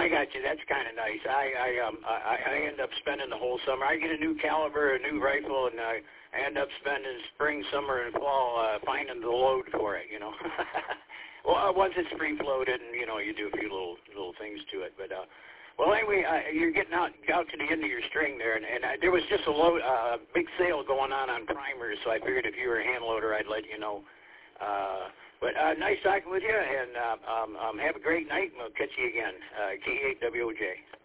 got you. That's kind of nice. I end up spending the whole summer. I get a new caliber, a new rifle, and I end up spending spring, summer, and fall finding the load for it. Well, once it's free-floated, and you do a few little things to it. But well, anyway, you're getting out to the end of your string there, and there was just a big sale going on primers, so I figured if you were a hand loader, I'd let you know. But nice talking with you, and have a great night, and we'll catch you again. K8WOJ.